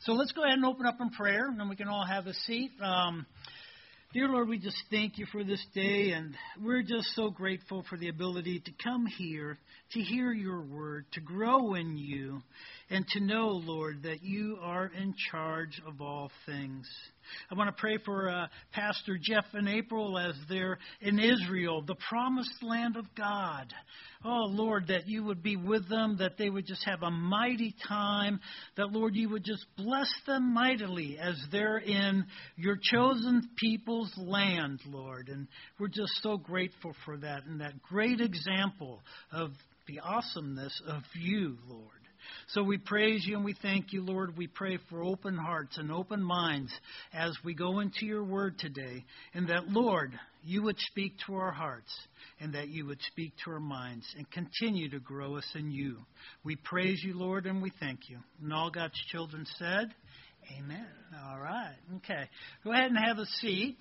So let's go ahead and open up in prayer, and then we can all have a seat. Dear Lord, we just thank you for this day, and we're just so grateful for the ability to come here, to hear your word, to grow in you, and to know, Lord, that you are in charge of all things. I want to pray for Pastor Jeff and April as they're in Israel, the promised land of God. Oh, Lord, that you would be with them, that they would just have a mighty time, that, Lord, you would just bless them mightily as they're in your chosen people's land, Lord. And we're just so grateful for that and that great example of the awesomeness of you, Lord. So we praise you and we thank you, Lord. We pray for open hearts and open minds as we go into your word today. And that, Lord, you would speak to our hearts and that you would speak to our minds and continue to grow us in you. We praise you, Lord, and we thank you. And all God's children said, amen. All right. Okay. Go ahead and have a seat.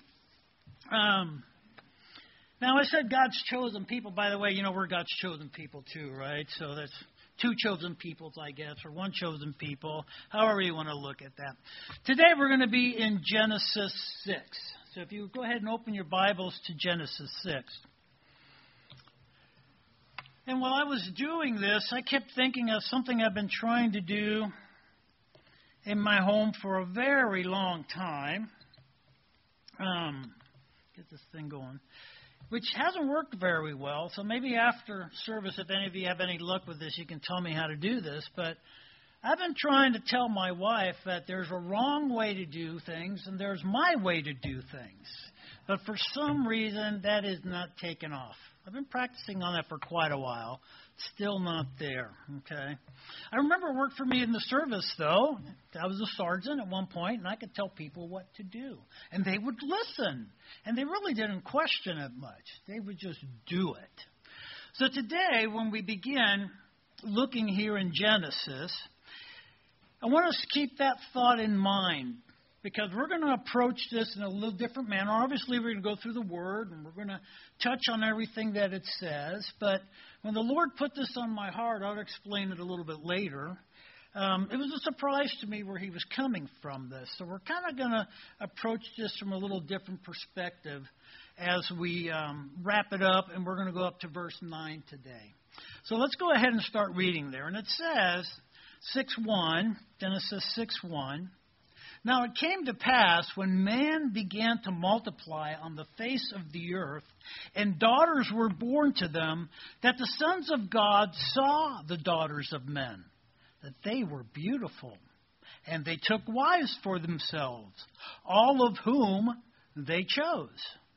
Now, I said God's chosen people. By the way, you know, we're God's chosen people too, right? So that's two chosen peoples, I guess, or one chosen people, however you want to look at that. Today we're going to be in Genesis 6. So if you go ahead and open your Bibles to Genesis 6. And while I was doing this, I kept thinking of something I've been trying to do in my home for a very long time. Get this thing going. Which hasn't worked very well. So maybe after service, if any of you have any luck with this, you can tell me how to do this. But I've been trying to tell my wife that there's a wrong way to do things and there's my way to do things. But for some reason, that is not taken off. I've been practicing on that for quite a while. Still not there, okay? I remember it worked for me in the service, though. I was a sergeant at one point, and I could tell people what to do. And they would listen. And they really didn't question it much. They would just do it. So today, when we begin looking here in Genesis, I want us to keep that thought in mind, because we're going to approach this in a little different manner. Obviously, we're going to go through the Word, and we're going to touch on everything that it says. But when the Lord put this on my heart, I'll explain it a little bit later. It was a surprise to me where he was coming from this. So we're kind of going to approach this from a little different perspective as we wrap it up, and we're going to go up to verse 9 today. So let's go ahead and start reading there. And it says, 6:1, Genesis 6:1. Now it came to pass when man began to multiply on the face of the earth, and daughters were born to them, that the sons of God saw the daughters of men, that they were beautiful, and they took wives for themselves, all of whom they chose.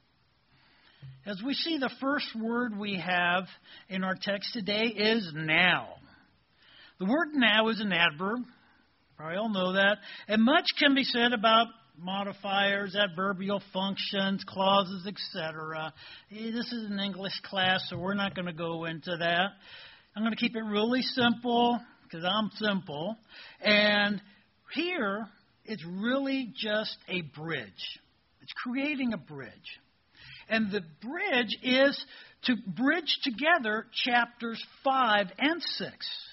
As we see, the first word we have in our text today is now. The word now is an adverb. Probably all know that. And much can be said about modifiers, adverbial functions, clauses, etc. This is an English class, so we're not going to go into that. I'm going to keep it really simple, because I'm simple. And here, it's really just a bridge. It's creating a bridge. And the bridge is to bridge together chapters 5 and 6.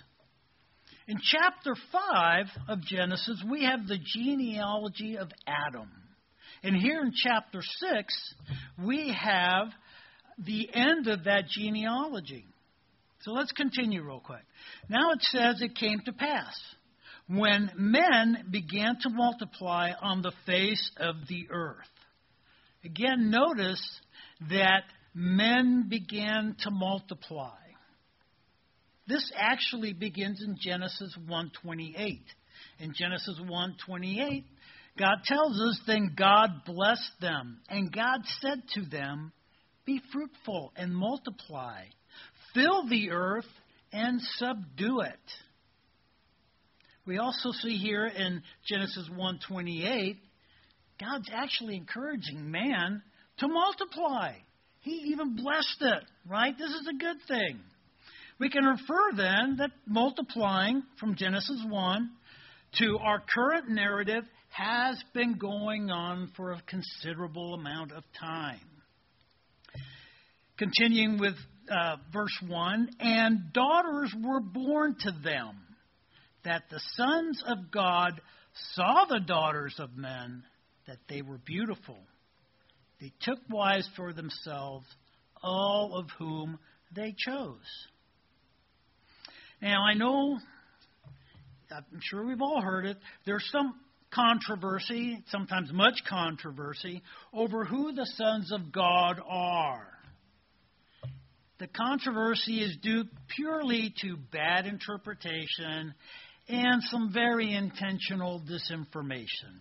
In chapter 5 of Genesis, we have the genealogy of Adam. And here in chapter 6, we have the end of that genealogy. So let's continue real quick. Now it says it came to pass when men began to multiply on the face of the earth. Again, notice that men began to multiply. This actually begins in Genesis 1:28. In Genesis 1:28, God tells us, then God blessed them, and God said to them, be fruitful and multiply, fill the earth and subdue it. We also see here in Genesis 1:28, God's actually encouraging man to multiply. He even blessed it, right? This is a good thing. We can refer then that multiplying from Genesis 1 to our current narrative has been going on for a considerable amount of time. Continuing with verse 1, and daughters were born to them, that the sons of God saw the daughters of men, that they were beautiful. They took wives for themselves, all of whom they chose. Now, I know, I'm sure we've all heard it, there's some controversy, sometimes much controversy, over who the sons of God are. The controversy is due purely to bad interpretation and some very intentional disinformation.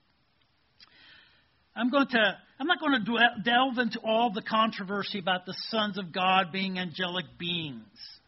I'm not going to delve into all the controversy about the sons of God being angelic beings.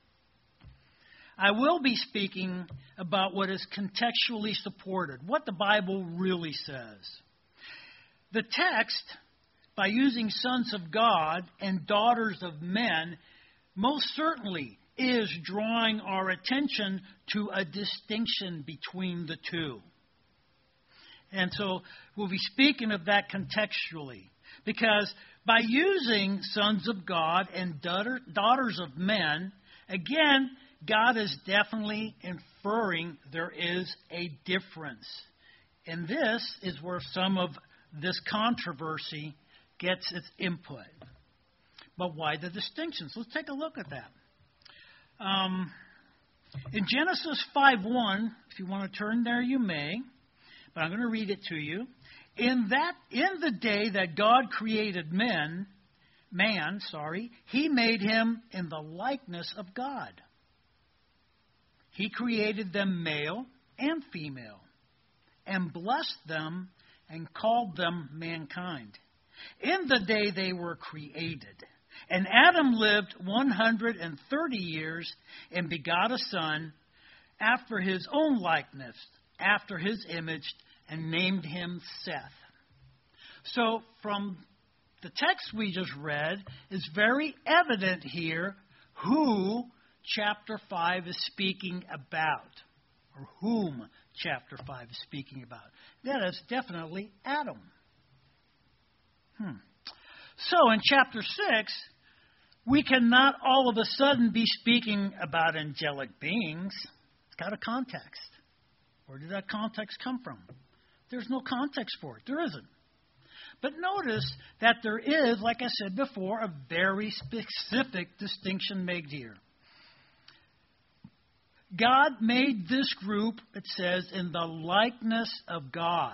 I will be speaking about what is contextually supported, what the Bible really says. The text, by using sons of God and daughters of men, most certainly is drawing our attention to a distinction between the two. And so we'll be speaking of that contextually, because by using sons of God and daughters of men, again, God is definitely inferring there is a difference. And this is where some of this controversy gets its input. But why the distinctions? Let's take a look at that. In Genesis 5:1, if you want to turn there, you may. But I'm going to read it to you. In the day that God created man, He made him in the likeness of God. He created them male and female, and blessed them and called them mankind. In the day they were created. And Adam lived 130 years and begot a son after his own likeness, after his image, and named him Seth. So from the text we just read, it's very evident here who chapter 5 is speaking about, or whom chapter 5 is speaking about. That is definitely Adam. So in chapter 6, we cannot all of a sudden be speaking about angelic beings. It's got a context. Where did that context come from? There's no context for it. There isn't. But notice that there is, like I said before, a very specific distinction made here. God made this group, it says, in the likeness of God.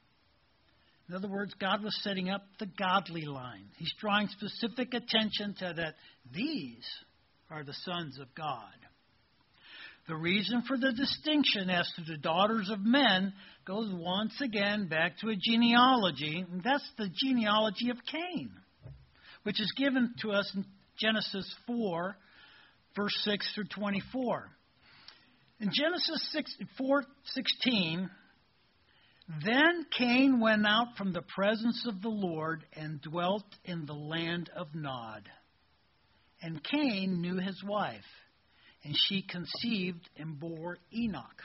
In other words, God was setting up the godly line. He's drawing specific attention to that these are the sons of God. The reason for the distinction as to the daughters of men goes once again back to a genealogy, and that's the genealogy of Cain, which is given to us in Genesis 4, verse 6 through 24. In Genesis 4:16, then Cain went out from the presence of the Lord and dwelt in the land of Nod. And Cain knew his wife, and she conceived and bore Enoch.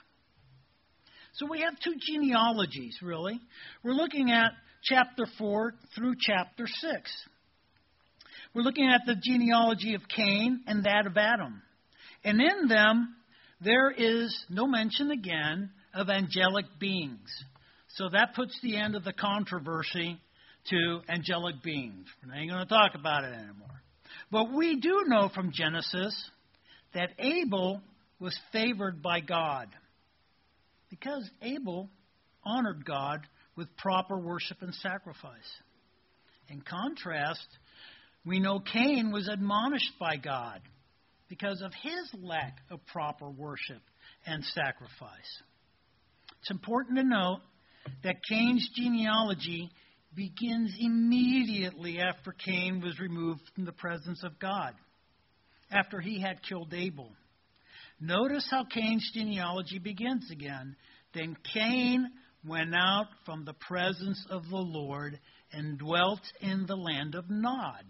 So we have two genealogies, really. We're looking at chapter 4 through chapter 6. We're looking at the genealogy of Cain and that of Adam. And in them, there is no mention again of angelic beings. So that puts the end of the controversy to angelic beings. We're not going to talk about it anymore. But we do know from Genesis that Abel was favored by God because Abel honored God with proper worship and sacrifice. In contrast, we know Cain was admonished by God because of his lack of proper worship and sacrifice. It's important to note that Cain's genealogy begins immediately after Cain was removed from the presence of God, after he had killed Abel. Notice how Cain's genealogy begins again. Then Cain went out from the presence of the Lord and dwelt in the land of Nod.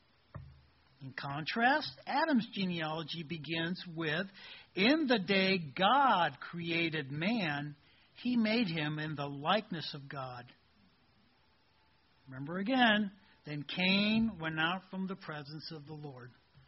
In contrast, Adam's genealogy begins with, in the day God created man, He made him in the likeness of God. Remember again, then Cain went out from the presence of the Lord.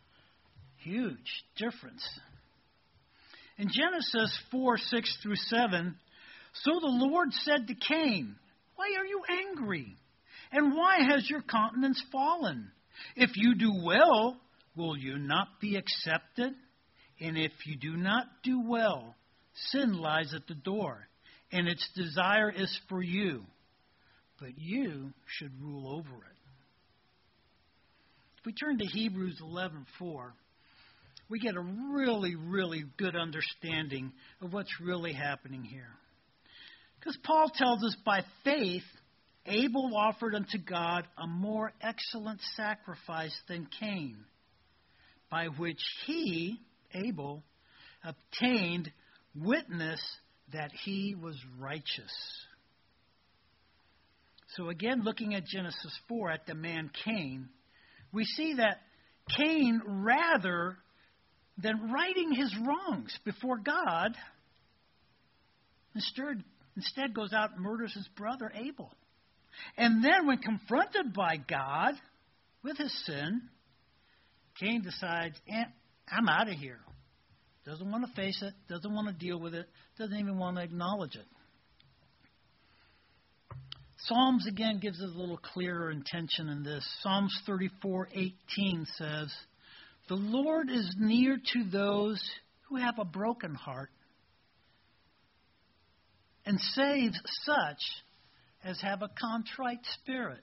Huge difference. In Genesis 4, 6 through 7, So the Lord said to Cain, why are you angry? And why has your countenance fallen? If you do well, will you not be accepted? And if you do not do well, sin lies at the door, and its desire is for you, but you should rule over it. If we turn to Hebrews 11:4, we get a really, really good understanding of what's really happening here. Because Paul tells us by faith, Abel offered unto God a more excellent sacrifice than Cain, by which he, Abel, obtained witness that he was righteous. So again, looking at Genesis 4, at the man Cain, we see that Cain, rather than righting his wrongs before God, instead goes out and murders his brother Abel. And then when confronted by God with his sin, Cain decides, I'm out of here. Doesn't want to face it, doesn't want to deal with it, doesn't even want to acknowledge it. Psalms again gives us a little clearer intention in this. Psalms 34:18 says, the Lord is near to those who have a broken heart and saves such as have a contrite spirit.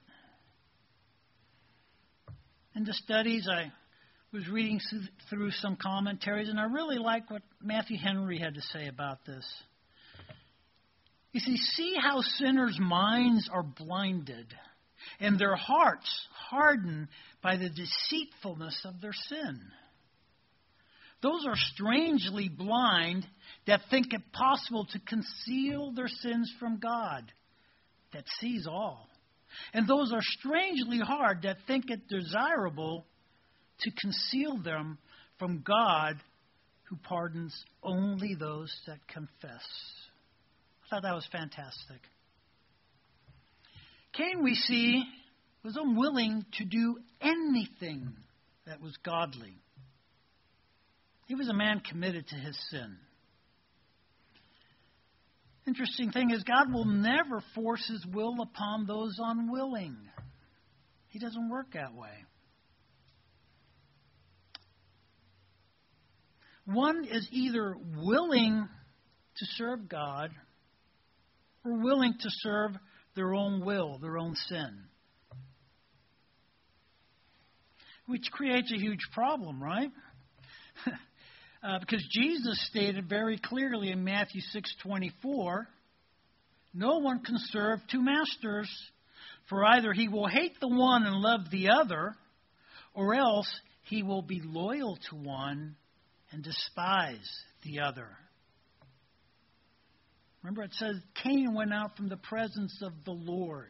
In the studies, I was reading through some commentaries, and I really like what Matthew Henry had to say about this. You see how sinners' minds are blinded and their hearts hardened by the deceitfulness of their sin. Those are strangely blind that think it possible to conceal their sins from God, that sees all. And those are strangely hard that think it desirable to conceal them from God, who pardons only those that confess. I thought that was fantastic. Cain, we see, was unwilling to do anything that was godly. He was a man committed to his sin. Interesting thing is, God will never force his will upon those unwilling. He doesn't work that way. One is either willing to serve God or willing to serve their own will, their own sin. Which creates a huge problem, right? Because Jesus stated very clearly in Matthew 6:24, no one can serve two masters, for either he will hate the one and love the other, or else he will be loyal to one and despise the other. Remember, it says Cain went out from the presence of the Lord.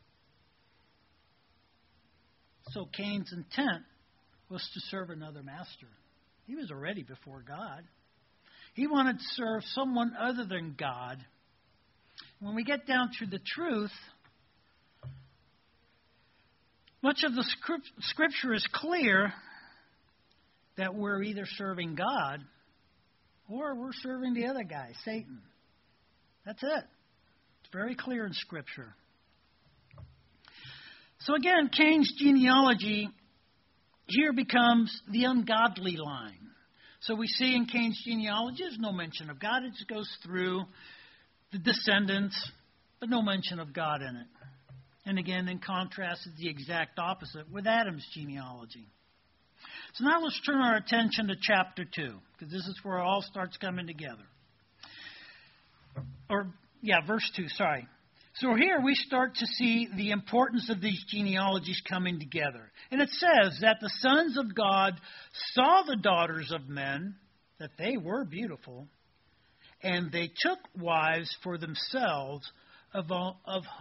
So Cain's intent was to serve another master. He was already before God. He wanted to serve someone other than God. When we get down to the truth, much of the Scripture is clear that we're either serving God or we're serving the other guy, Satan. That's it. It's very clear in Scripture. So again, Cain's genealogy here becomes the ungodly line. So we see in Cain's genealogy, there's no mention of God. It just goes through the descendants, but no mention of God in it. And again, in contrast, is the exact opposite with Adam's genealogy. So now let's turn our attention to chapter 2, because this is where it all starts coming together. Verse 2, sorry. So here we start to see the importance of these genealogies coming together. And it says that the sons of God saw the daughters of men, that they were beautiful, and they took wives for themselves of all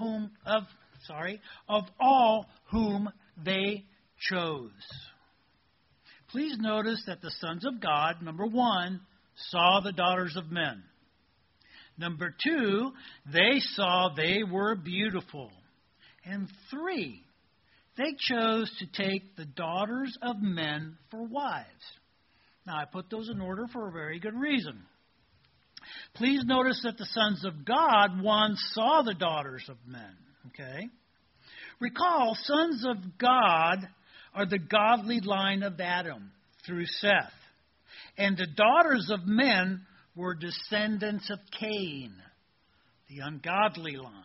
whom they chose. Please notice that the sons of God, number 1, saw the daughters of men. Number 2, they saw they were beautiful. And 3, they chose to take the daughters of men for wives. Now, I put those in order for a very good reason. Please notice that the sons of God once saw the daughters of men. Okay? Recall, sons of God are the godly line of Adam through Seth. And the daughters of men were descendants of Cain, the ungodly line.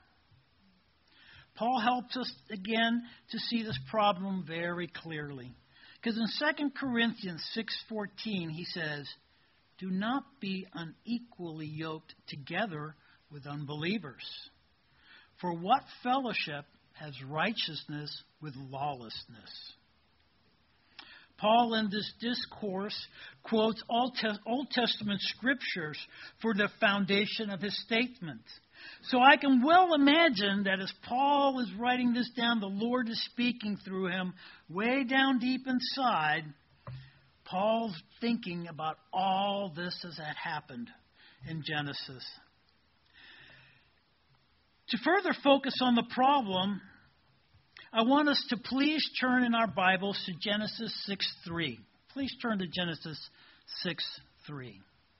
Paul helps us again to see this problem very clearly. Because in 2 Corinthians 6:14 he says, "Do not be unequally yoked together with unbelievers. For what fellowship has righteousness with lawlessness?" Paul in this discourse quotes Old Testament scriptures for the foundation of his statement. So I can well imagine that as Paul is writing this down, the Lord is speaking through him way down deep inside. Paul's thinking about all this as had happened in Genesis. To further focus on the problem, I want us to please turn in our Bibles to Genesis 6:3. Please turn to Genesis 6:3.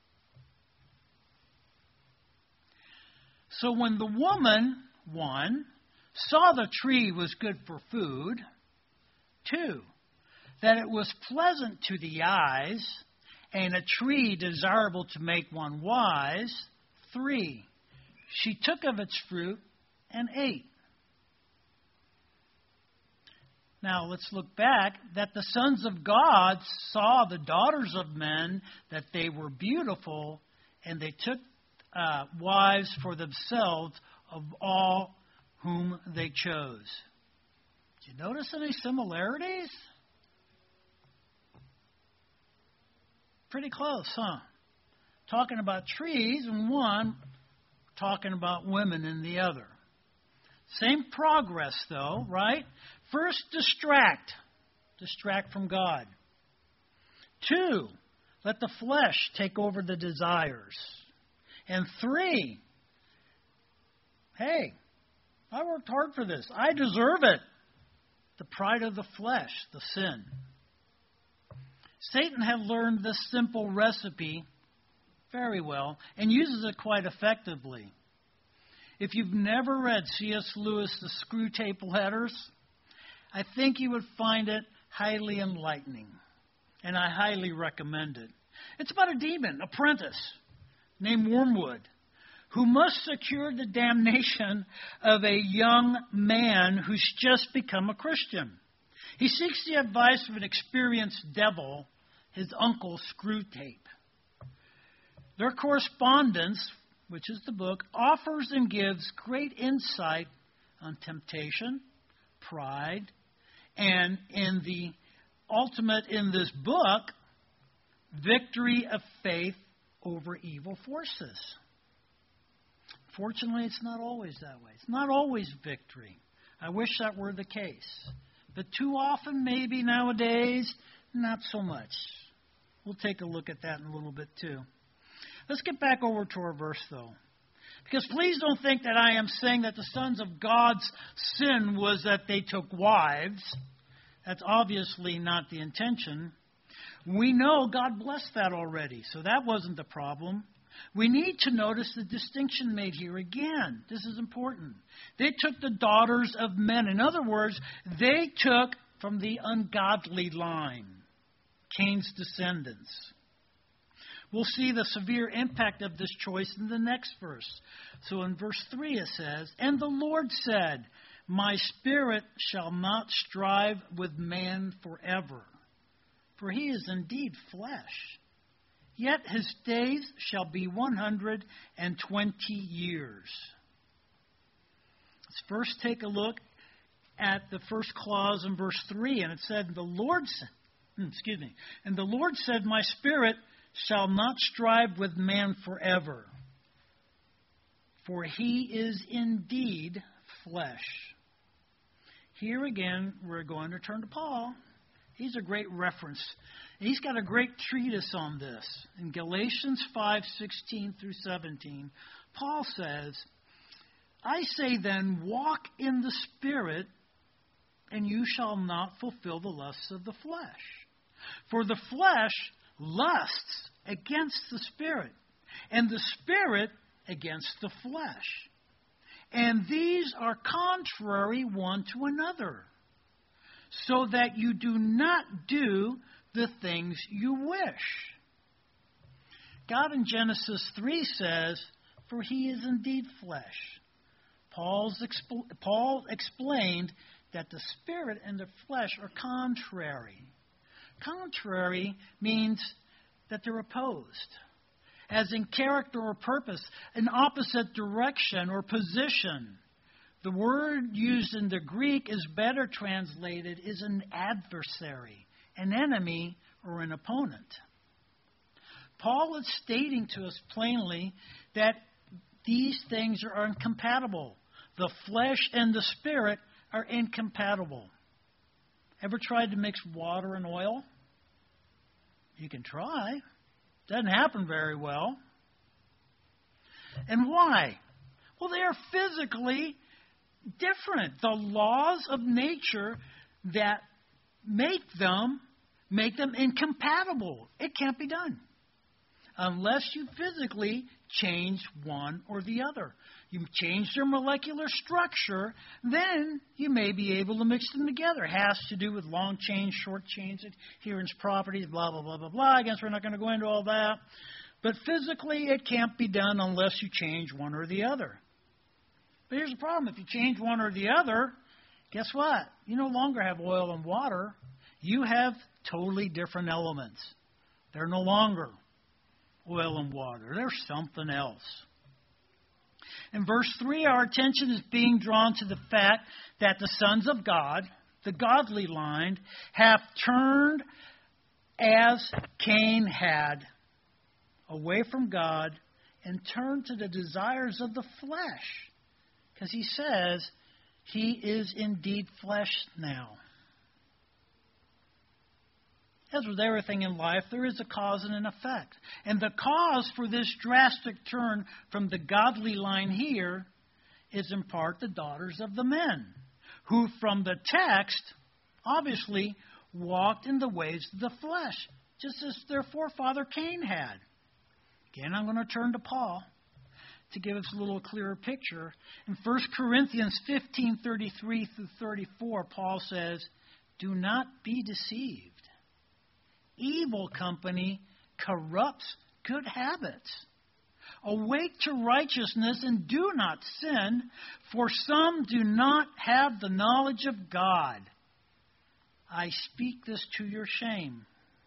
So when the woman, 1, saw the tree was good for food, 2, that it was pleasant to the eyes, and a tree desirable to make one wise, 3, she took of its fruit and ate. Now let's look back that the sons of God saw the daughters of men, that they were beautiful, and they took wives for themselves of all whom they chose. Did you notice any similarities? Pretty close, huh? Talking about trees in one, talking about women in the other. Same progress, though, right? First, distract from God. 2, let the flesh take over the desires. And 3, hey, I worked hard for this. I deserve it. The pride of the flesh, the sin. Satan had learned this simple recipe very well and uses it quite effectively. If you've never read C.S. Lewis' The Screwtape Letters, I think you would find it highly enlightening, and I highly recommend it. It's about a demon apprentice named Wormwood, who must secure the damnation of a young man who's just become a Christian. He seeks the advice of an experienced devil, his uncle Screwtape. Their correspondence, which is the book, offers and gives great insight on temptation, pride, and in the ultimate in this book, victory of faith over evil forces. Fortunately, it's not always that way. It's not always victory. I wish that were the case. But too often, maybe nowadays, not so much. We'll take a look at that in a little bit too. Let's get back over to our verse, though. Because please don't think that I am saying that the sons of God's sin was that they took wives. That's obviously not the intention. We know God blessed that already, so that wasn't the problem. We need to notice the distinction made here again. This is important. They took the daughters of men. In other words, they took from the ungodly line, Cain's descendants. We'll see the severe impact of this choice in the next verse. So in verse 3 it says, "And the Lord said, My spirit shall not strive with man forever, for he is indeed flesh. Yet his days shall be 120 years." Let's first take a look at the first clause in verse 3. And it said, And the Lord said, My spirit shall not strive with man forever, for he is indeed flesh. Here again, we're going to turn to Paul. He's a great reference. He's got a great treatise on this. In Galatians 5:16 through 17, Paul says, "I say then, walk in the Spirit, and you shall not fulfill the lusts of the flesh. For the flesh lusts against the Spirit, and the Spirit against the flesh. And these are contrary one to another, so that you do not do the things you wish. God in Genesis 3 says, "For he is indeed flesh." Paul explained that the Spirit and the flesh are contrary. Contrary means that they're opposed, as in character or purpose, an opposite direction or position. The word used in the Greek is better translated is an adversary, an enemy, or an opponent. Paul is stating to us plainly that these things are incompatible. The flesh and the Spirit are incompatible. Ever tried to mix water and oil? You can try. Doesn't happen very well. And why? Well, they are physically different. The laws of nature that make them incompatible. It can't be done unless you physically change one or the other. You change their molecular structure, then you may be able to mix them together. It has to do with long chain, short chain, adherence properties, blah, blah, blah, blah, blah. I guess we're not going to go into all that. But physically, it can't be done unless you change one or the other. But here's the problem. If you change one or the other, guess what? You no longer have oil and water. You have totally different elements. They're no longer oil and water. They're something else. In verse 3, our attention is being drawn to the fact that the sons of God, the godly line, have turned as Cain had away from God and turned to the desires of the flesh. Because he says he is indeed flesh now. As with everything in life, there is a cause and an effect. And the cause for this drastic turn from the godly line here is in part the daughters of the men, who from the text obviously walked in the ways of the flesh, just as their forefather Cain had. Again, I'm going to turn to Paul to give us a little clearer picture. In 1 Corinthians 15:33 through 34, Paul says, "Do not be deceived. Evil company corrupts good habits. Awake to righteousness and do not sin, for some do not have the knowledge of God. I speak this to your shame."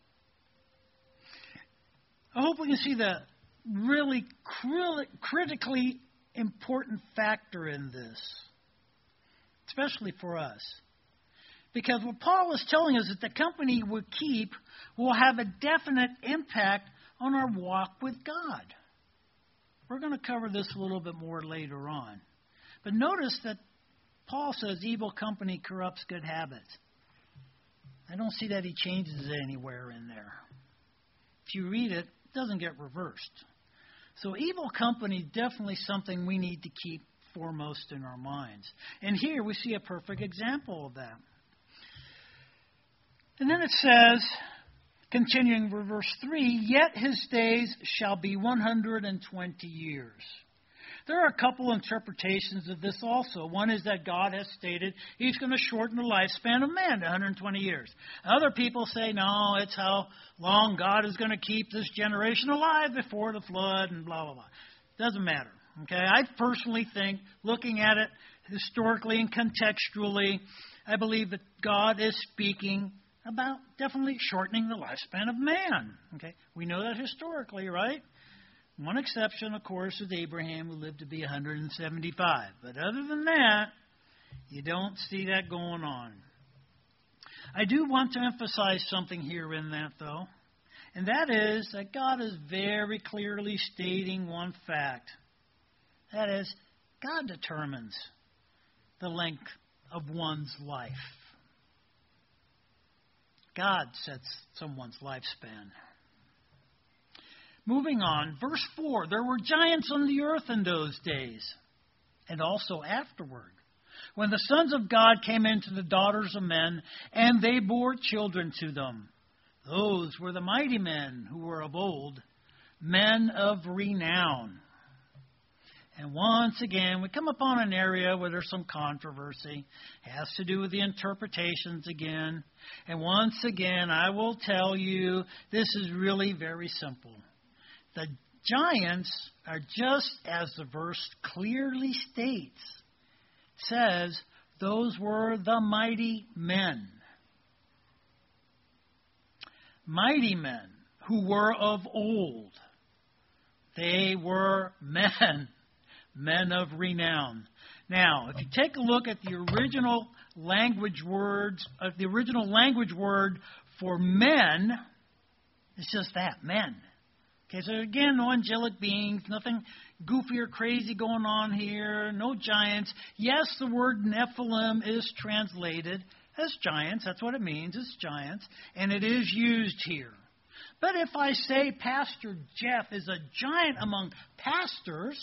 I hope we can see the really critically important factor in this, especially for us. Because what Paul is telling us is that the company we keep will have a definite impact on our walk with God. We're going to cover this a little bit more later on. But notice that Paul says evil company corrupts good habits. I don't see that he changes it anywhere in there. If you read it, it doesn't get reversed. So evil company is definitely something we need to keep foremost in our minds. And here we see a perfect example of that. And then it says, continuing with verse 3, "Yet his days shall be 120 years." There are a couple interpretations of this also. One is that God has stated he's going to shorten the lifespan of man to 120 years. Other people say, no, it's how long God is going to keep this generation alive before the flood and blah, blah, blah. Doesn't matter. Okay, I personally think, looking at it historically and contextually, I believe that God is speaking about definitely shortening the lifespan of man. Okay, we know that historically, right? One exception, of course, is Abraham, who lived to be 175. But other than that, you don't see that going on. I do want to emphasize something here in that, though, and that is that God is very clearly stating one fact. That is, God determines the length of one's life. God sets someone's lifespan. Moving on, verse 4, "There were giants on the earth in those days, and also afterward, when the sons of God came into the daughters of men, and they bore children to them. Those were the mighty men who were of old, men of renown. And once again, we come upon an area where there's some controversy. It has to do with the interpretations again. And once again, I will tell you, this is really very simple. The giants are just as the verse clearly states. It says, those were the mighty men. Mighty men who were of old. They were men. Men of renown. Now, if you take a look at the original language word for men, it's just that, men. Okay, so again, no angelic beings, nothing goofy or crazy going on here, no giants. Yes, the word Nephilim is translated as giants. That's what it means, it's giants, and it is used here. But if I say Pastor Jeff is a giant among pastors,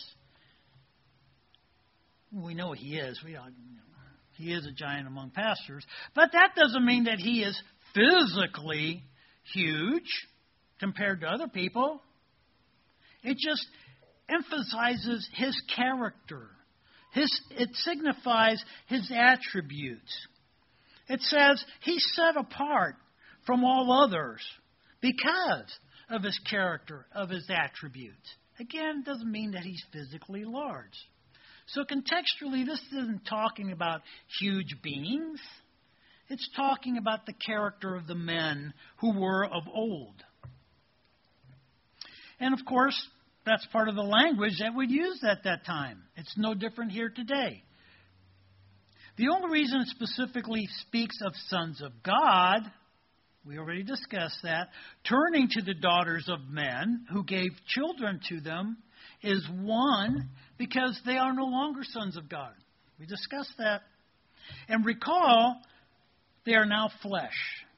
we know he is. He is a giant among pastors. But that doesn't mean that he is physically huge compared to other people. It just emphasizes his character. It signifies his attributes. It says he's set apart from all others because of his character, of his attributes. Again, it doesn't mean that he's physically large. So contextually, this isn't talking about huge beings. It's talking about the character of the men who were of old. And of course, that's part of the language that we'd used at that time. It's no different here today. The only reason it specifically speaks of sons of God, we already discussed that, turning to the daughters of men who gave children to them, is one, because they are no longer sons of God. We discussed that. And recall, they are now flesh.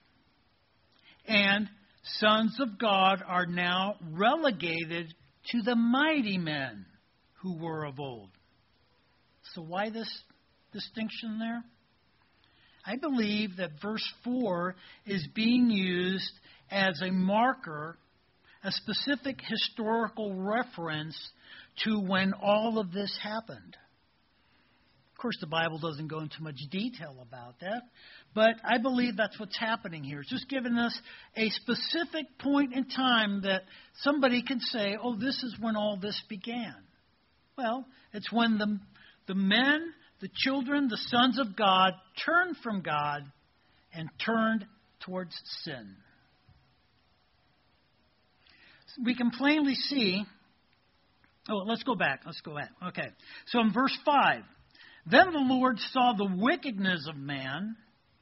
And sons of God are now relegated to the mighty men who were of old. So why this distinction there? I believe that verse 4 is being used as a marker, a specific historical reference to when all of this happened. Of course, the Bible doesn't go into much detail about that, but I believe that's what's happening here. It's just giving us a specific point in time that somebody can say, oh, this is when all this began. Well, it's when the men, the children, the sons of God turned from God and turned towards sin. We can plainly see. Let's go back. Okay. So in verse 5, then the Lord saw the wickedness of man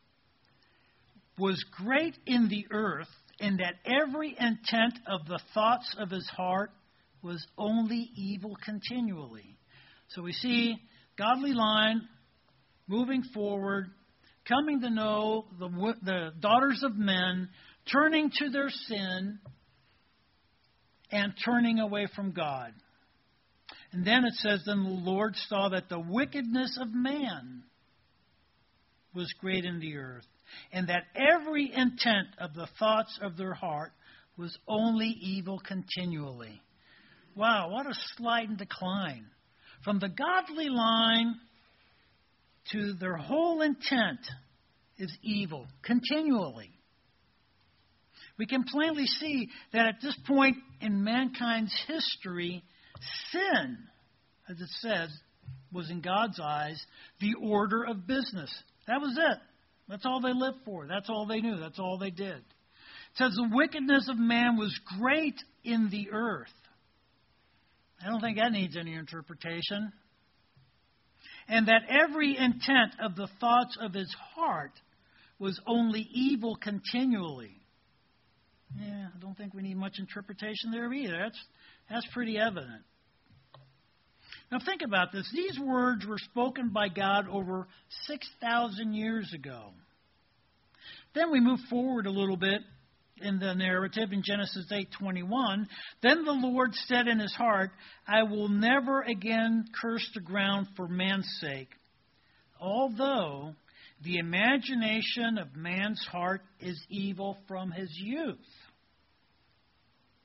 was great in the earth, and that every intent of the thoughts of his heart was only evil continually. So we see godly line moving forward, coming to know the daughters of men, turning to their sin, and turning away from God. And then it says, then the Lord saw that the wickedness of man was great in the earth, and that every intent of the thoughts of their heart was only evil continually. Wow, what a slide and decline. From the godly line to their whole intent is evil continually. We can plainly see that at this point in mankind's history, sin, as it says, was in God's eyes the order of business. That was it. That's all they lived for. That's all they knew. That's all they did. It says the wickedness of man was great in the earth. I don't think that needs any interpretation. And that every intent of the thoughts of his heart was only evil continually. Yeah, I don't think we need much interpretation there either. That's pretty evident. Now think about this. These words were spoken by God over 6,000 years ago. Then we move forward a little bit in the narrative in Genesis 8:21. Then the Lord said in his heart, I will never again curse the ground for man's sake, although the imagination of man's heart is evil from his youth.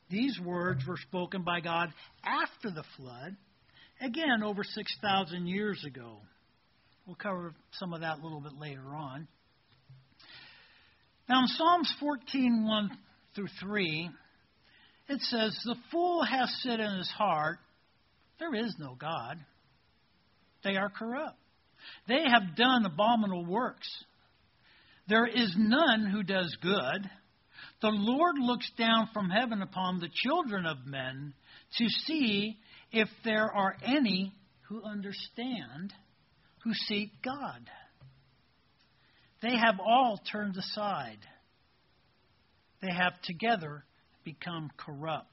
These words were spoken by God after the flood, again over 6,000 years ago. We'll cover some of that a little bit later on. Now in Psalms 14:1 through 3, it says, "The fool hath said in his heart, there is no God. They are corrupt. They have done abominable works. There is none who does good. The Lord looks down from heaven upon the children of men to see if there are any who understand, who seek God. They have all turned aside. They have together become corrupt."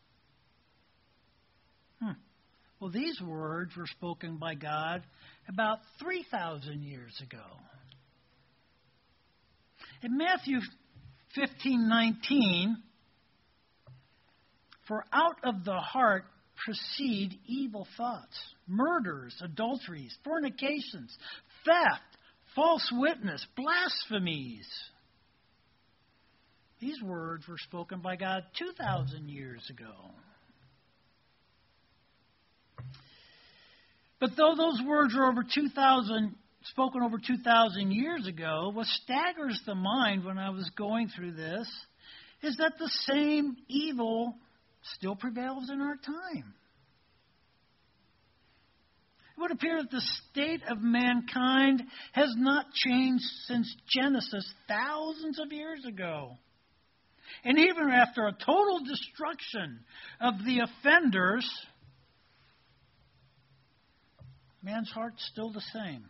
Well, these words were spoken by God about 3,000 years ago. In Matthew 15:19, "For out of the heart proceed evil thoughts, murders, adulteries, fornications, theft, false witness, blasphemies." These words were spoken by God 2,000 years ago. But though those words are spoken over 2,000 years ago, what staggers the mind when I was going through this is that the same evil still prevails in our time. It would appear that the state of mankind has not changed since Genesis thousands of years ago. And even after a total destruction of the offenders, man's heart's still the same.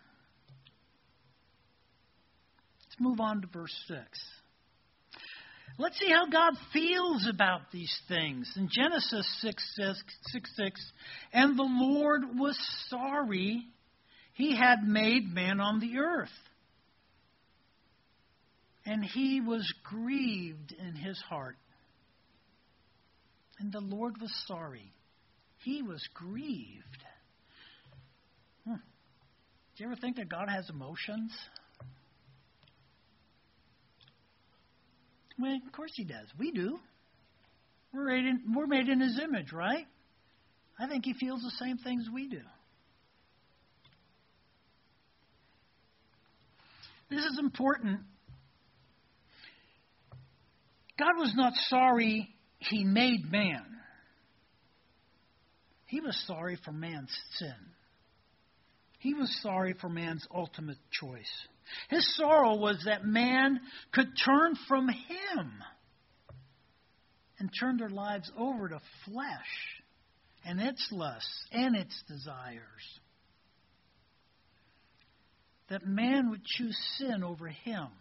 Let's move on to verse 6. Let's see how God feels about these things. In Genesis 6:6, "And the Lord was sorry he had made man on the earth, and he was grieved in his heart." And the Lord was sorry. He was grieved. Do you ever think that God has emotions? Well, of course He does. We do. We're made in His image, right? I think He feels the same things we do. This is important. God was not sorry He made man. He was sorry for man's sin. He was sorry for man's ultimate choice. His sorrow was that man could turn from Him and turn their lives over to flesh and its lusts and its desires. That man would choose sin over Him.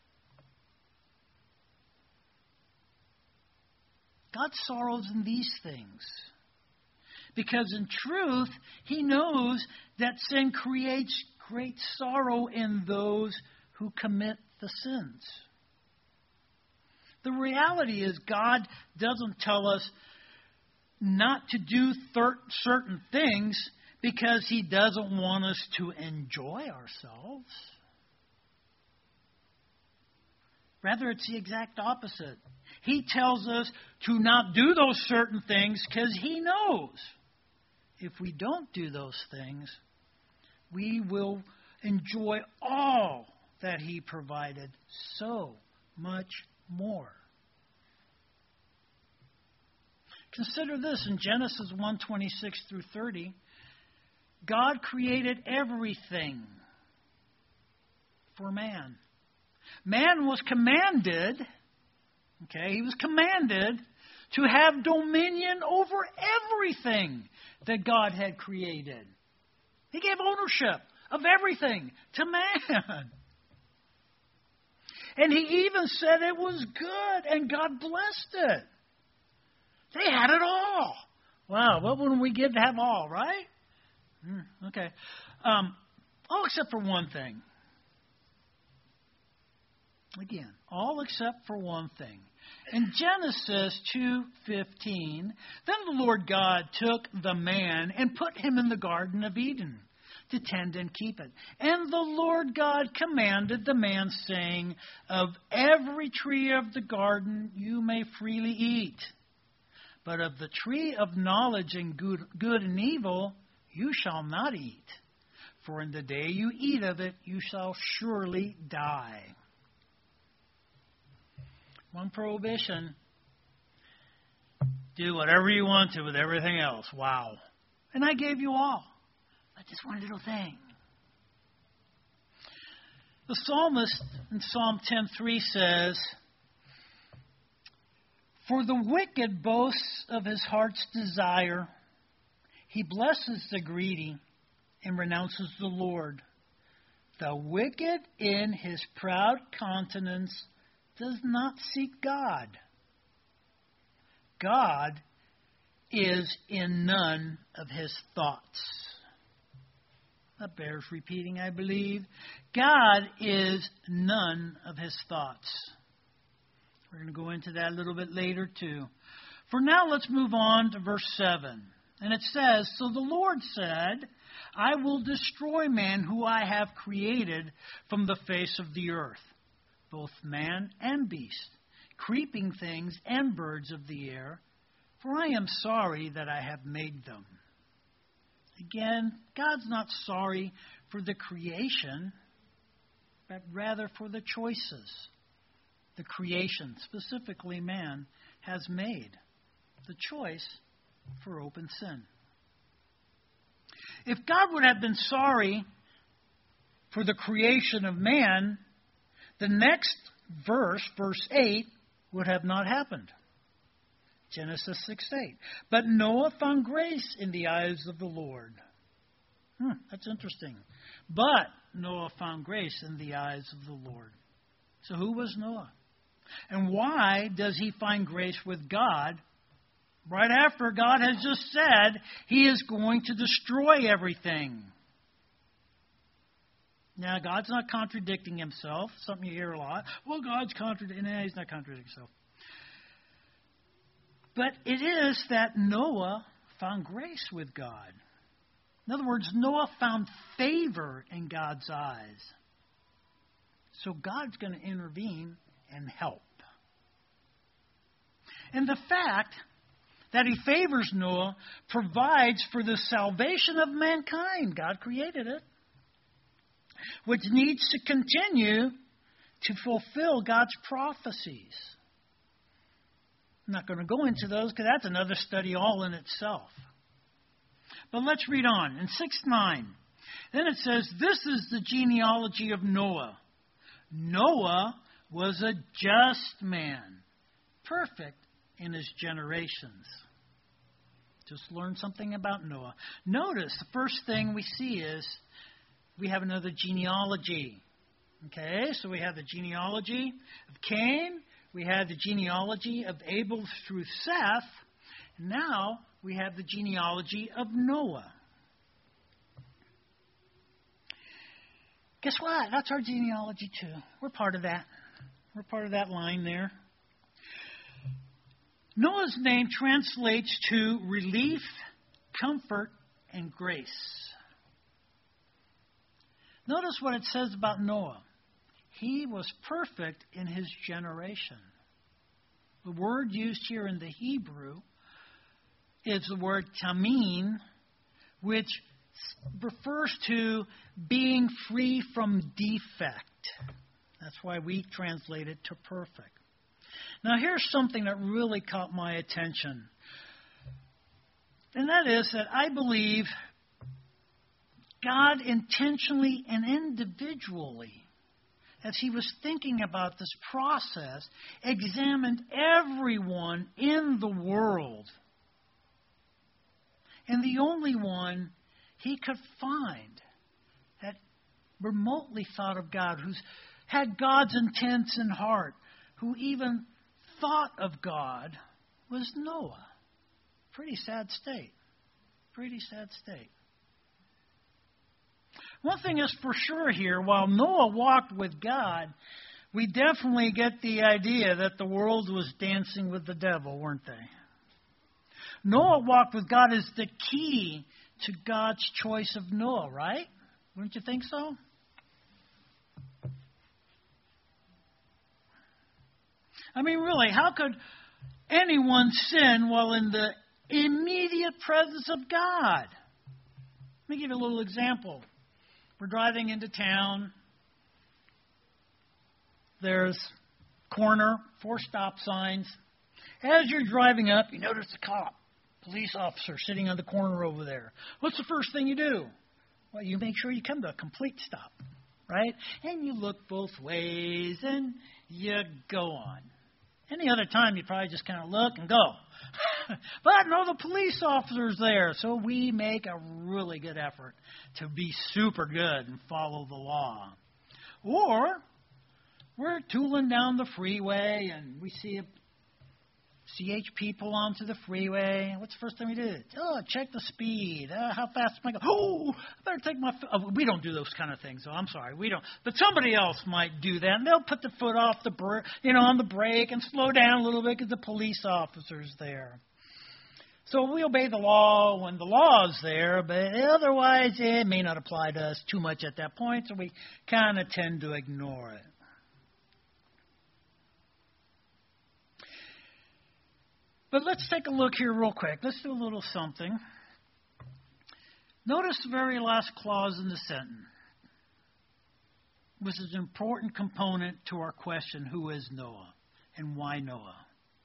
God sorrows in these things. Because in truth, He knows that sin creates great sorrow in those who commit the sins. The reality is God doesn't tell us not to do certain things because He doesn't want us to enjoy ourselves. Rather, it's the exact opposite. He tells us to not do those certain things because He knows if we don't do those things, we will enjoy all that He provided, so much more. Consider this, in Genesis 1:26 through 30, God created everything for man. Man was commanded, he was commanded to have dominion over everything that God had created. He gave ownership of everything to man. And He even said it was good, and God blessed it. They had it all. Wow, what wouldn't we give to have all, right? Okay. All except for one thing. Again, all except for one thing. In Genesis 2:15, "Then the Lord God took the man and put him in the Garden of Eden to tend and keep it. And the Lord God commanded the man, saying, Of every tree of the garden you may freely eat, But of the tree of knowledge and good and evil you shall not eat, for in the day you eat of it you shall surely die. One prohibition: do whatever you want to with everything else. Wow. And I gave you all. But just one little thing. The psalmist in Psalm 10:3 says, "For the wicked boasts of his heart's desire. He blesses the greedy and renounces the Lord. The wicked in his proud countenance does not seek God. God is in none of his thoughts." That bears repeating, I believe. God is none of his thoughts. We're going to go into that a little bit later too. For now, let's move on to verse 7. And it says, "So the Lord said, I will destroy man who I have created from the face of the earth, both man and beast, creeping things and birds of the air, for I am sorry that I have made them." Again, God's not sorry for the creation, but rather for the choices the creation, specifically man, has made. The choice for open sin. If God would have been sorry for the creation of man, the next verse, verse 8, would have not happened. Genesis 6:8. "But Noah found grace in the eyes of the Lord." That's interesting. But Noah found grace in the eyes of the Lord. So who was Noah? And why does he find grace with God right after God has just said he is going to destroy everything? Now, God's not contradicting himself. Something you hear a lot. Well, God's contradicting. No, he's not contradicting himself. But it is that Noah found grace with God. In other words, Noah found favor in God's eyes. So God's going to intervene and help. And the fact that he favors Noah provides for the salvation of mankind. God created it, which needs to continue to fulfill God's prophecies. I'm not going to go into those because that's another study all in itself. But let's read on. In 6:9, then it says, "This is the genealogy of Noah. Noah was a just man, perfect in his generations." Just learn something about Noah. Notice the first thing we see is we have another genealogy. Okay, so we have the genealogy of Cain. We had the genealogy of Abel through Seth. And now we have the genealogy of Noah. Guess what? That's our genealogy too. We're part of that. We're part of that line there. Noah's name translates to relief, comfort, and grace. Notice what it says about Noah. He was perfect in his generation. The word used here in the Hebrew is the word tamim, which refers to being free from defect. That's why we translate it to perfect. Now here's something that really caught my attention. And that is that I believe God intentionally and individually, as he was thinking about this process, examined everyone in the world. And the only one he could find that remotely thought of God, who's had God's intents in heart, who even thought of God, was Noah. Pretty sad state. Pretty sad state. One thing is for sure here, while Noah walked with God, we definitely get the idea that the world was dancing with the devil, weren't they? Noah walked with God is the key to God's choice of Noah, right? Wouldn't you think so? I mean, really, how could anyone sin while in the immediate presence of God. Let me give you a little example. We're driving into town. There's corner, 4 stop signs. As you're driving up, you notice a cop, police officer sitting on the corner over there. What's the first thing you do? Well, you make sure you come to a complete stop, right? And you look both ways and you go on. Any other time, you probably just kind of look and go. But no, the police officer's there, so we make a really good effort to be super good and follow the law. Or we're tooling down the freeway and we see a CHP pull onto the freeway. What's the first thing we do? Oh, check the speed. How fast am I going? Oh, I better take my foot. Oh, we don't do those kind of things. So I'm sorry, we don't. But somebody else might do that, and they'll put the foot off the on the brake and slow down a little bit because the police officer's there. So we obey the law when the law's there, but otherwise it may not apply to us too much at that point, so we kind of tend to ignore it. But let's take a look here real quick. Let's do a little something. Notice the very last clause in the sentence, which is an important component to our question, who is Noah and why Noah?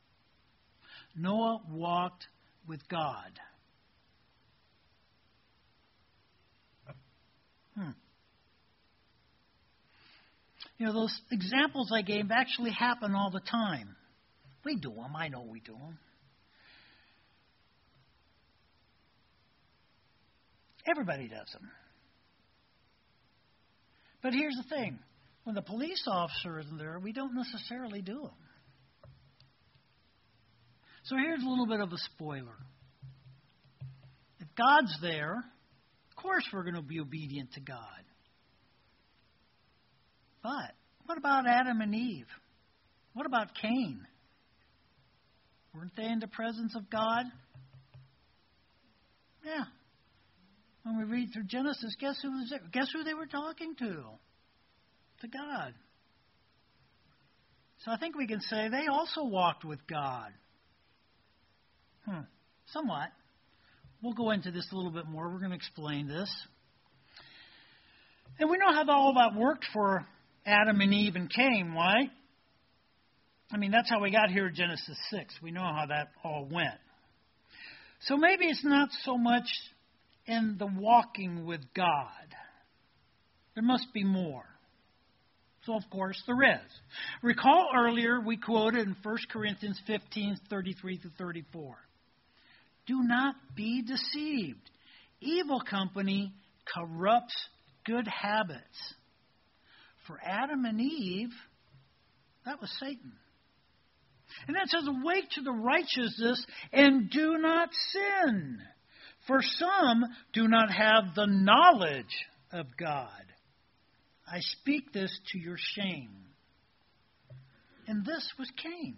Noah walked with God. Those examples I gave actually happen all the time. We do them. I know we do them. Everybody does them. But here's the thing. When the police officer isn't there, we don't necessarily do them. So here's a little bit of a spoiler. If God's there, of course we're going to be obedient to God. But what about Adam and Eve? What about Cain? Weren't they in the presence of God? Yeah. When we read through Genesis, guess who they were talking to? To God. So I think we can say they also walked with God. Somewhat. We'll go into this a little bit more. We're going to explain this. And we know how all that worked for Adam and Eve and Cain, right? I mean, that's how we got here in Genesis 6. We know how that all went. So maybe it's not so much in the walking with God. There must be more. So, of course, there is. Recall earlier we quoted in 1 Corinthians 15:33-34. Do not be deceived. Evil company corrupts good habits. For Adam and Eve, that was Satan. And that says, awake to the righteousness and do not sin. For some do not have the knowledge of God. I speak this to your shame. And this was Cain.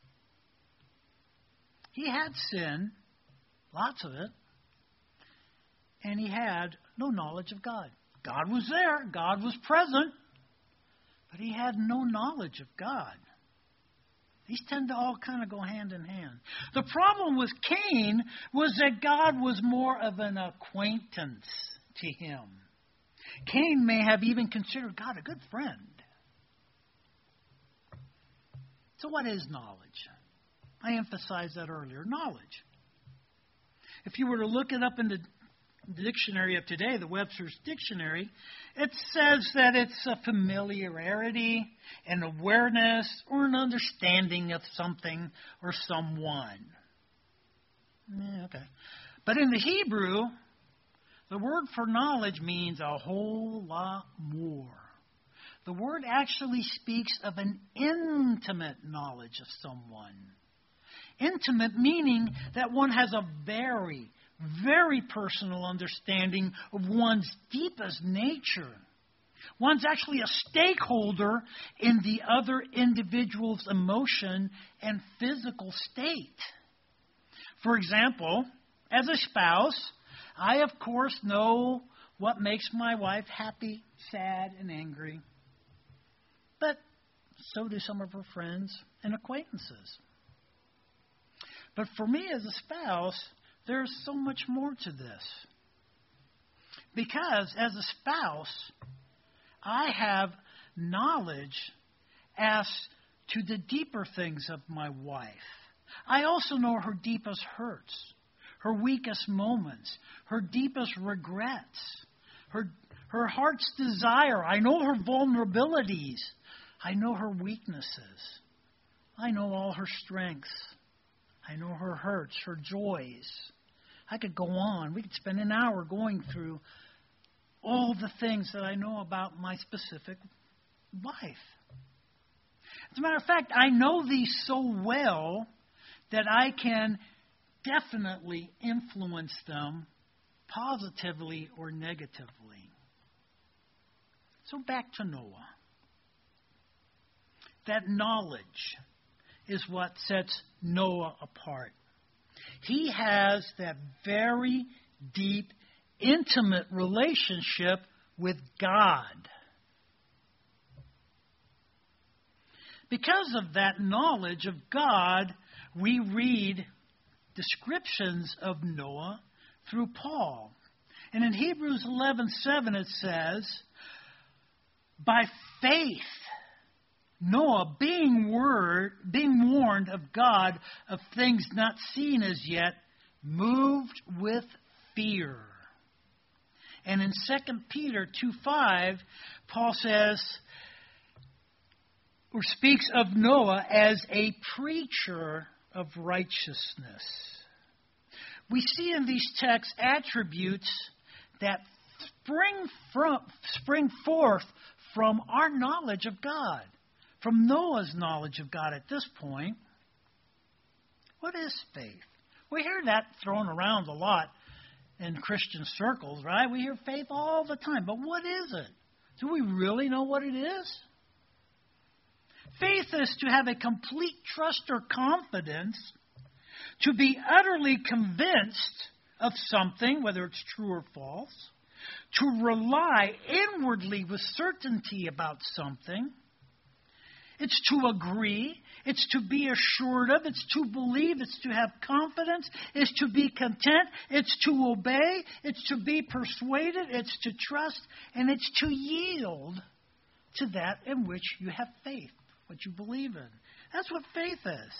He had sin, lots of it, and he had no knowledge of God. God was there, God was present, but he had no knowledge of God. These tend to all kind of go hand in hand. The problem with Cain was that God was more of an acquaintance to him. Cain may have even considered God a good friend. So what is knowledge? I emphasized that earlier. Knowledge. If you were to look it up in the dictionary of today, the Webster's Dictionary, it says that it's a familiarity, an awareness, or an understanding of something or someone. Okay. But in the Hebrew, the word for knowledge means a whole lot more. The word actually speaks of an intimate knowledge of someone. Intimate meaning that one has a very, very personal understanding of one's deepest nature. One's actually a stakeholder in the other individual's emotion and physical state. For example, as a spouse, I, of course, know what makes my wife happy, sad, and angry. But so do some of her friends and acquaintances. But for me as a spouse, there's so much more to this. Because as a spouse, I have knowledge as to the deeper things of my wife. I also know her deepest hurts, her weakest moments, her deepest regrets, her heart's desire. I know her vulnerabilities. I know her weaknesses. I know all her strengths. I know her hurts, her joys. I could go on. We could spend an hour going through all the things that I know about my specific wife. As a matter of fact, I know these so well that I can definitely influence them positively or negatively. So back to Noah. That knowledge is what sets Noah apart. He has that very deep, intimate relationship with God. Because of that knowledge of God, we read descriptions of Noah through Paul. And in Hebrews 11:7 it says, by faith, Noah, being warned of God of things not seen as yet, moved with fear. And in 2 Peter 2:5, Paul says, or speaks of Noah as a preacher of righteousness. We see in these texts attributes that spring forth from our knowledge of God, from Noah's knowledge of God at this point. What is faith? We hear that thrown around a lot in Christian circles, right? We hear faith all the time. But what is it? Do we really know what it is? Faith is to have a complete trust or confidence, to be utterly convinced of something, whether it's true or false, to rely inwardly with certainty about something. It's to agree. It's to be assured of. It's to believe. It's to have confidence. It's to be content. It's to obey. It's to be persuaded. It's to trust. And it's to yield to that in which you have faith, what you believe in. That's what faith is.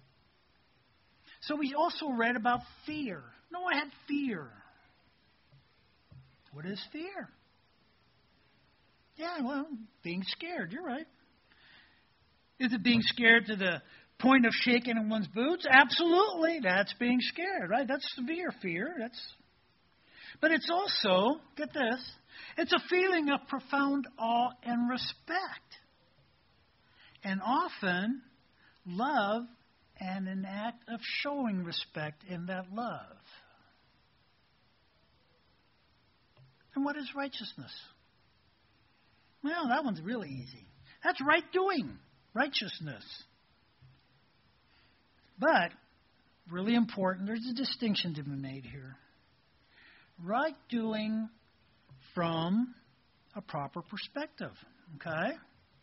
So we also read about fear. Noah had fear. What is fear? Yeah, well, being scared. You're right. Is it being scared to the point of shaking in one's boots? Absolutely. That's being scared, right? That's severe fear. But it's also, get this, it's a feeling of profound awe and respect. And often, love and an act of showing respect in that love. And what is righteousness? Well, that one's really easy. That's right doing. Righteousness. But, really important, there's a distinction to be made here. Right doing from a proper perspective. Okay?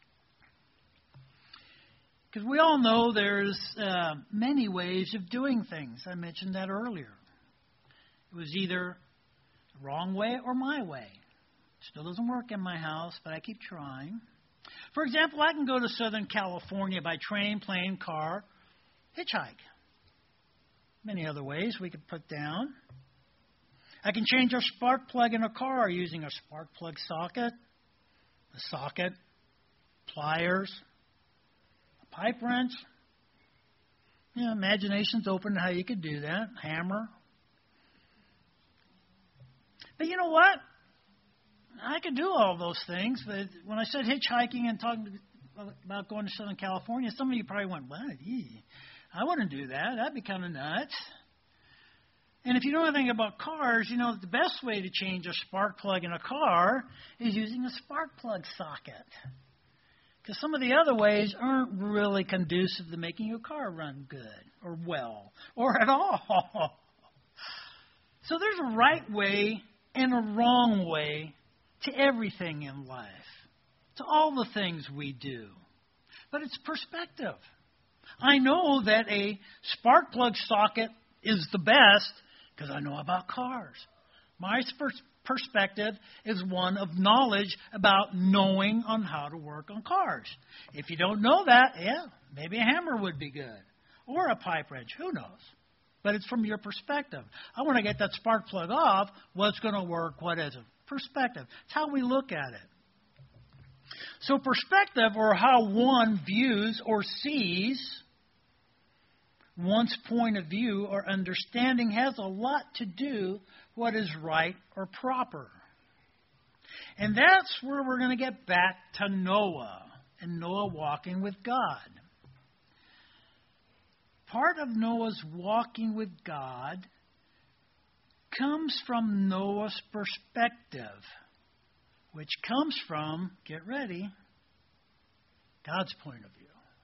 Because we all know there's many ways of doing things. I mentioned that earlier. It was either the wrong way or my way. Still doesn't work in my house, but I keep trying. For example, I can go to Southern California by train, plane, car, hitchhike. Many other ways we could put down. I can change our spark plug in a car using a spark plug socket, a socket, pliers, a pipe wrench. Imagination's open to how you could do that. Hammer. But you know what? I could do all those things, but when I said hitchhiking and talking about going to Southern California, some of you probably went, what? I wouldn't do that. That'd be kind of nuts. And if you know anything about cars, you know the best way to change a spark plug in a car is using a spark plug socket. Because some of the other ways aren't really conducive to making your car run good or well or at all. So there's a right way and a wrong way to everything in life, to all the things we do. But it's perspective. I know that a spark plug socket is the best because I know about cars. My perspective is one of knowledge about knowing on how to work on cars. If you don't know that, maybe a hammer would be good. Or a pipe wrench, who knows? But it's from your perspective. I want to get that spark plug off. What's going to work? What isn't? Perspective. It's how we look at it. So perspective, or how one views or sees one's point of view or understanding, has a lot to do what is right or proper. And that's where we're going to get back to Noah and Noah walking with God. Part of Noah's walking with God comes from Noah's perspective, which comes from, get ready, God's point of view.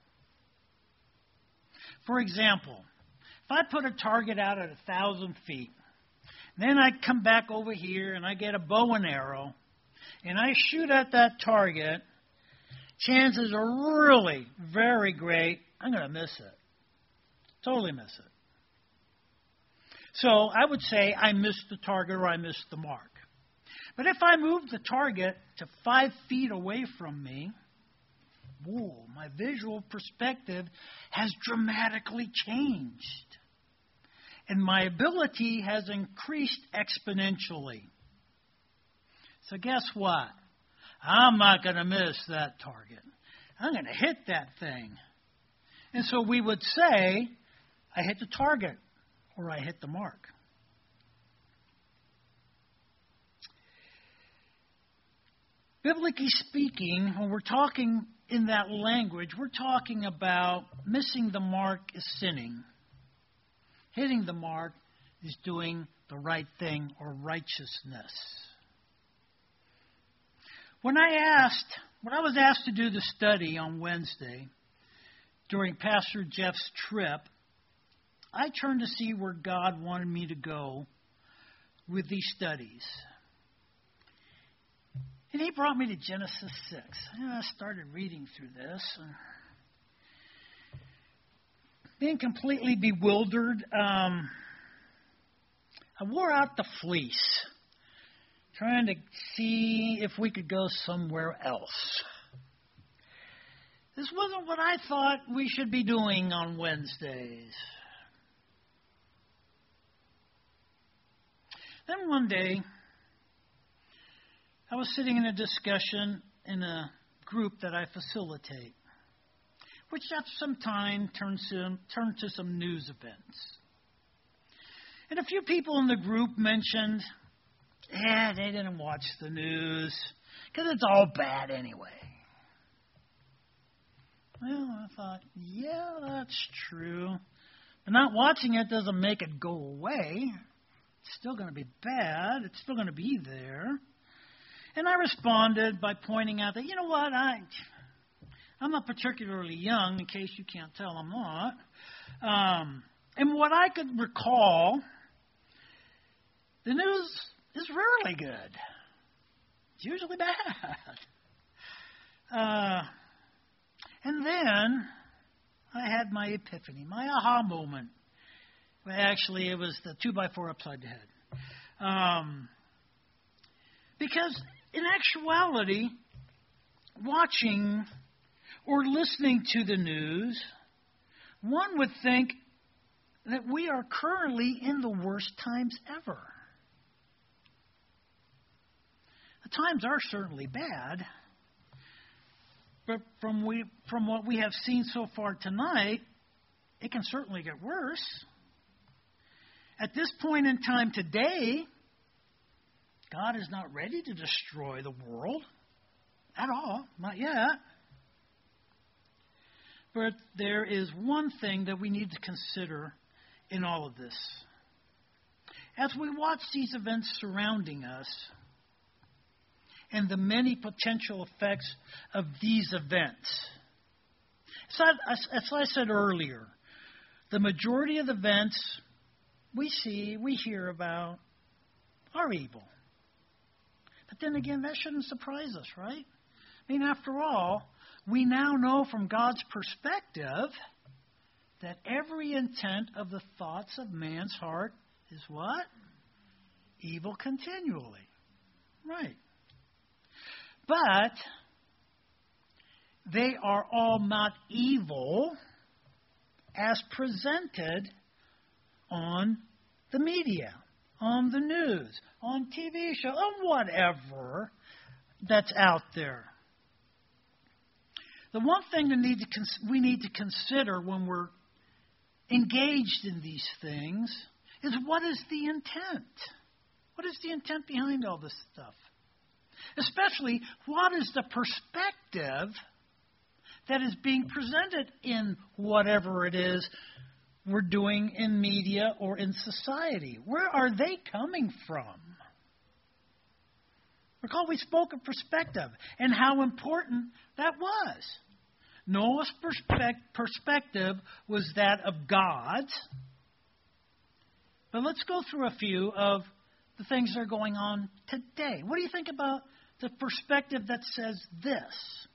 For example, if I put a target out at 1,000 feet, then I come back over here and I get a bow and arrow, and I shoot at that target, chances are really very great I'm going to miss it. Totally miss it. So I would say I missed the target or I missed the mark. But if I move the target to 5 feet away from me, my visual perspective has dramatically changed. And my ability has increased exponentially. So guess what? I'm not going to miss that target. I'm going to hit that thing. And so we would say, I hit the target or I hit the mark. Biblically speaking, when we're talking in that language, we're talking about missing the mark is sinning. Hitting the mark is doing the right thing or righteousness. When I was asked to do the study on Wednesday during Pastor Jeff's trip, I turned to see where God wanted me to go with these studies. And he brought me to Genesis 6. I started reading through this. Being completely bewildered, I wore out the fleece, trying to see if we could go somewhere else. This wasn't what I thought we should be doing on Wednesdays. Then one day, I was sitting in a discussion in a group that I facilitate, which at some time turned to some news events. And a few people in the group mentioned, they didn't watch the news because it's all bad anyway. Well, I thought, yeah, that's true. But not watching it doesn't make it go away. It's still going to be bad. It's still going to be there. And I responded by pointing out that, you know what, I'm not particularly young, in case you can't tell I'm not. And what I could recall, the news is rarely good. It's usually bad. And then I had my epiphany, my aha moment. Well, actually, it was the 2x4 upside the head. Because in actuality, watching or listening to the news, one would think that we are currently in the worst times ever. The times are certainly bad, but from what we have seen so far tonight, it can certainly get worse. At this point in time today, God is not ready to destroy the world at all, not yet. But there is one thing that we need to consider in all of this. As we watch these events surrounding us and the many potential effects of these events, as I said earlier, the majority of the events we hear about are evil. But then again, that shouldn't surprise us, right? I mean, after all, we now know from God's perspective that every intent of the thoughts of man's heart is what? Evil continually. Right. But they are all not evil as presented on the media, on the news, on TV shows, on whatever that's out there. The one thing we need to consider when we're engaged in these things is, what is the intent? What is the intent behind all this stuff? Especially, what is the perspective that is being presented in whatever it is we're doing in media or in society? Where are they coming from? Recall we spoke of perspective and how important that was. Noah's perspective was that of God. But let's go through a few of the things that are going on today. What do you think about the perspective that says this?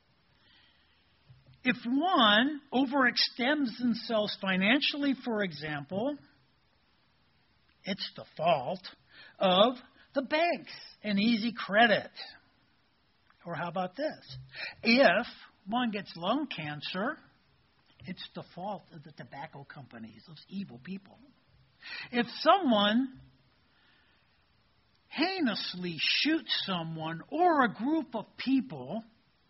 If one overextends themselves financially, for example, it's the fault of the banks and easy credit. Or how about this? If one gets lung cancer, it's the fault of the tobacco companies, those evil people. If someone heinously shoots someone or a group of people,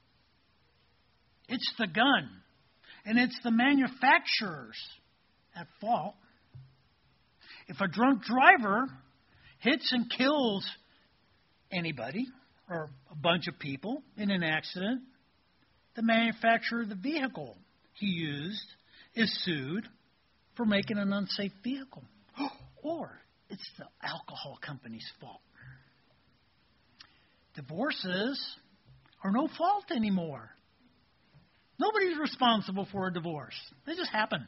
it's the gun, and it's the manufacturers at fault. If a drunk driver hits and kills anybody or a bunch of people in an accident, the manufacturer of the vehicle he used is sued for making an unsafe vehicle. Or it's the alcohol company's fault. Divorces are no fault anymore. Nobody's responsible for a divorce. They just happen.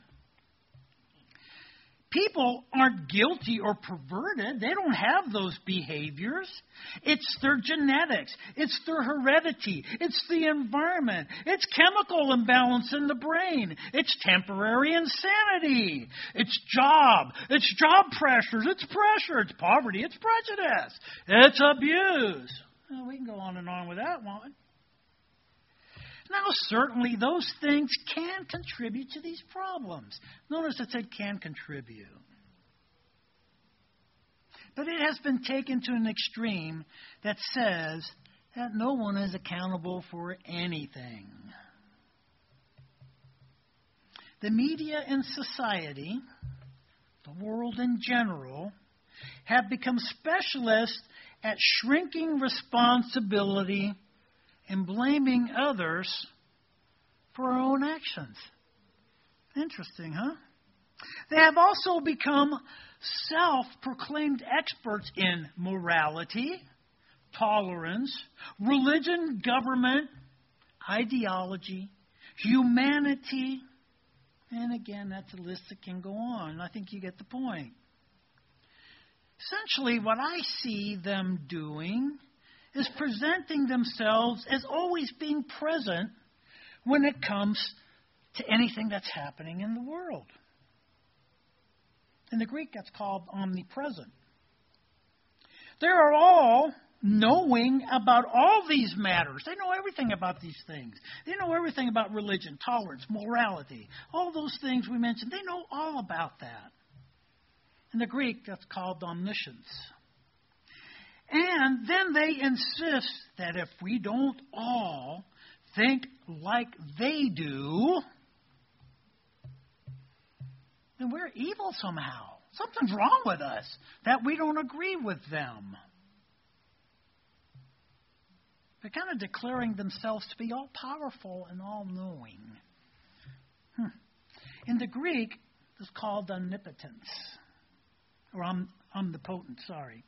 People aren't guilty or perverted. They don't have those behaviors. It's their genetics. It's their heredity. It's the environment. It's chemical imbalance in the brain. It's temporary insanity. It's job. It's job pressures. It's pressure. It's poverty. It's prejudice. It's abuse. Well, we can go on and on with that one. Now, certainly, those things can contribute to these problems. Notice it said can contribute. But it has been taken to an extreme that says that no one is accountable for anything. The media and society, the world in general, have become specialists at shrinking responsibility and blaming others for our own actions. Interesting, huh? They have also become self-proclaimed experts in morality, tolerance, religion, government, ideology, humanity, and again, that's a list that can go on. I think you get the point. Essentially, what I see them doing is presenting themselves as always being present when it comes to anything that's happening in the world. In the Greek, that's called omnipresent. They are all knowing about all these matters. They know everything about these things. They know everything about religion, tolerance, morality, all those things we mentioned. They know all about that. In the Greek, that's called omniscience. And then they insist that if we don't all think like they do, then we're evil somehow. Something's wrong with us that we don't agree with them. They're kind of declaring themselves to be all-powerful and all-knowing. In the Greek, it's called omnipotence. Or omnipotent, sorry.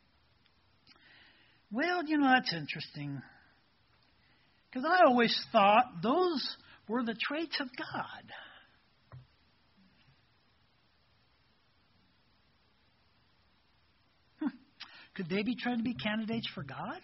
Well, that's interesting. Because I always thought those were the traits of God. Could they be trying to be candidates for God?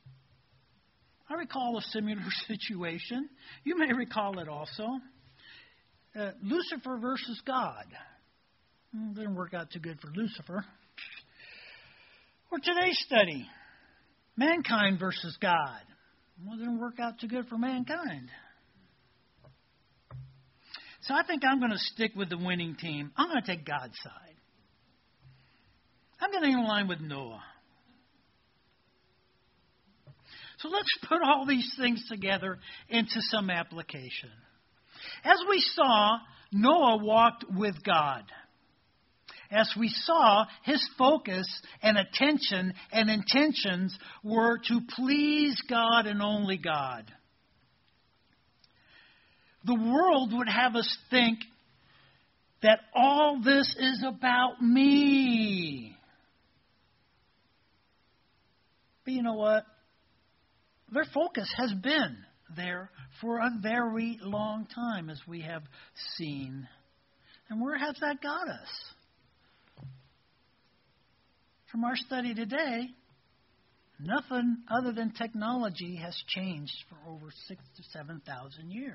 I recall a similar situation. You may recall it also. Lucifer versus God. Didn't work out too good for Lucifer. Or today's study, mankind versus God. Well, it didn't work out too good for mankind. So I think I'm going to stick with the winning team. I'm going to take God's side. I'm getting in line with Noah. So let's put all these things together into some application. As we saw, Noah walked with God. As we saw, his focus and attention and intentions were to please God and only God. The world would have us think that all this is about me. But you know what? Their focus has been there for a very long time, as we have seen. And where has that got us? From our study today, nothing other than technology has changed for over 6,000 to 7,000 years.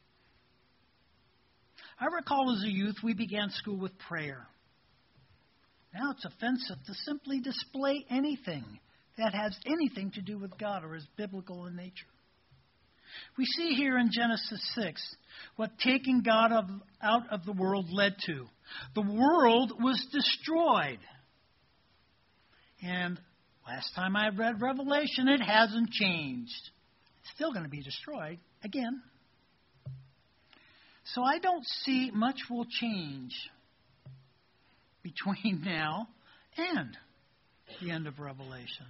I recall as a youth we began school with prayer. Now it's offensive to simply display anything that has anything to do with God or is biblical in nature. We see here in Genesis 6 what taking God out of the world led to. The world was destroyed. And last time I read Revelation, it hasn't changed. It's still going to be destroyed again. So I don't see much will change between now and the end of Revelation.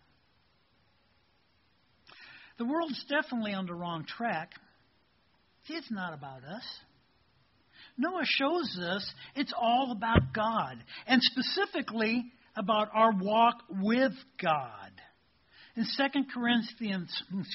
The world's definitely on the wrong track. See, it's not about us. Noah shows us it's all about God, and specifically about our walk with God. In 2 Corinthians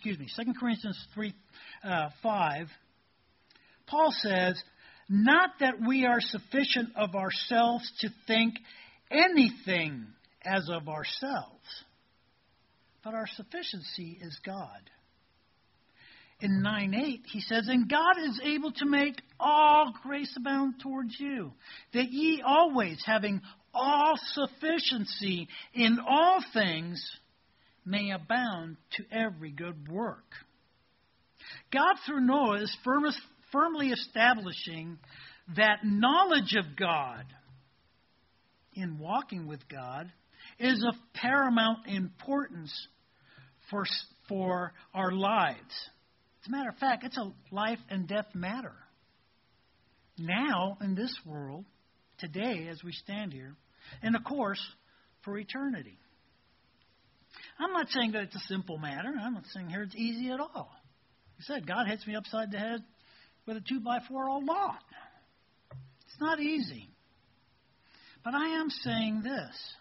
3:5, Paul says, "Not that we are sufficient of ourselves to think anything as of ourselves, but our sufficiency is God." In 9:8, he says, "And God is able to make all grace abound towards you, that ye always, having all sufficiency in all things, may abound to every good work." God, through Noah, is firmly establishing that knowledge of God in walking with God is of paramount importance for our lives. As a matter of fact, it's a life and death matter. Now, in this world, today, as we stand here, and of course, for eternity. I'm not saying that it's a simple matter. I'm not saying here it's easy at all. Like I said, God hits me upside the head with a 2x4 a lot. It's not easy. But I am saying this.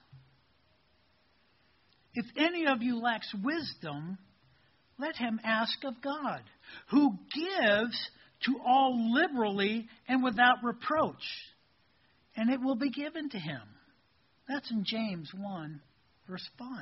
If any of you lacks wisdom, let him ask of God, who gives to all liberally and without reproach, and it will be given to him. That's in James 1, verse 5.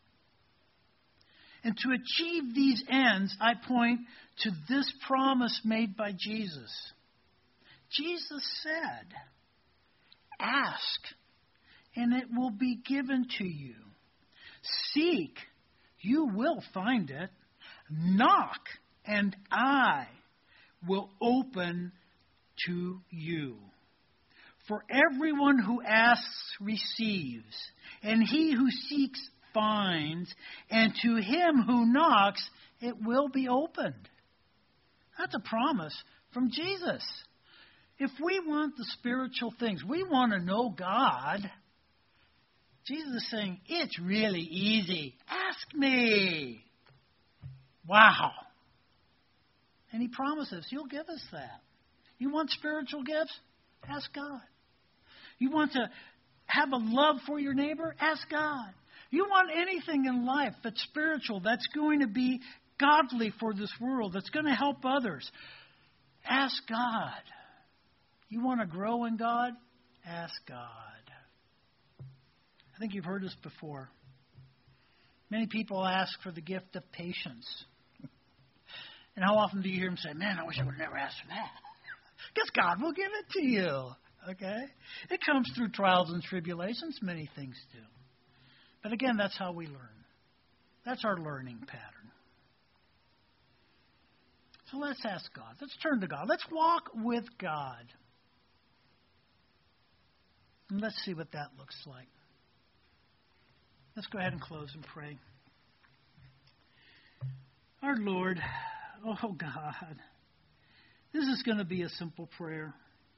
And to achieve these ends, I point to this promise made by Jesus. Jesus said, "Ask, and it will be given to you. Seek, you will find it. Knock, and I will open to you. For everyone who asks receives, and he who seeks finds, and to him who knocks it will be opened." That's a promise from Jesus. If we want the spiritual things, we want to know God, Jesus is saying, it's really easy. Ask me. Wow. And he promises he'll give us that. You want spiritual gifts? Ask God. You want to have a love for your neighbor? Ask God. You want anything in life that's spiritual, that's going to be godly for this world, that's going to help others? Ask God. You want to grow in God? Ask God. I think you've heard this before. Many people ask for the gift of patience. And how often do you hear them say, "Man, I wish I would have never asked for that"? Because God will give it to you. Okay? It comes through trials and tribulations. Many things do. But again, that's how we learn. That's our learning pattern. So let's ask God. Let's turn to God. Let's walk with God. And let's see what that looks like. Let's go ahead and close and pray. Our Lord, oh God, this is going to be a simple prayer.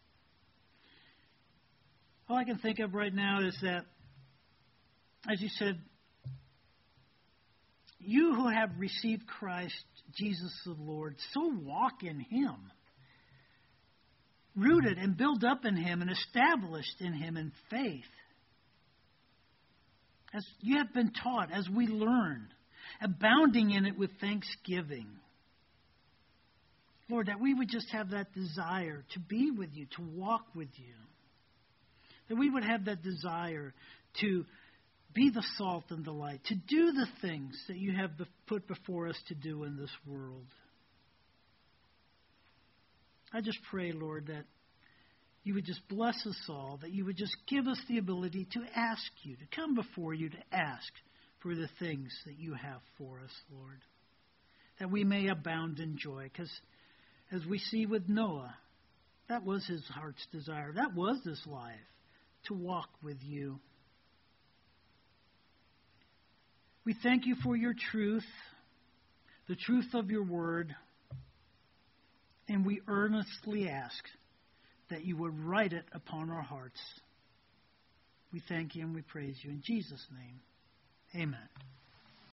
All I can think of right now is that, as you said, you who have received Christ Jesus the Lord, so walk in Him, rooted and built up in Him and established in Him in faith. As you have been taught, as we learn, abounding in it with thanksgiving. Lord, that we would just have that desire to be with you, to walk with you. That we would have that desire to be the salt and the light, to do the things that you have put before us to do in this world. I just pray, Lord, that you would just bless us all, that you would just give us the ability to ask you, to come before you to ask for the things that you have for us, Lord. That we may abound in joy, because as we see with Noah, that was his heart's desire. That was his life, to walk with you. We thank you for your truth, the truth of your word, and we earnestly ask that you would write it upon our hearts. We thank you and we praise you. In Jesus' name, amen.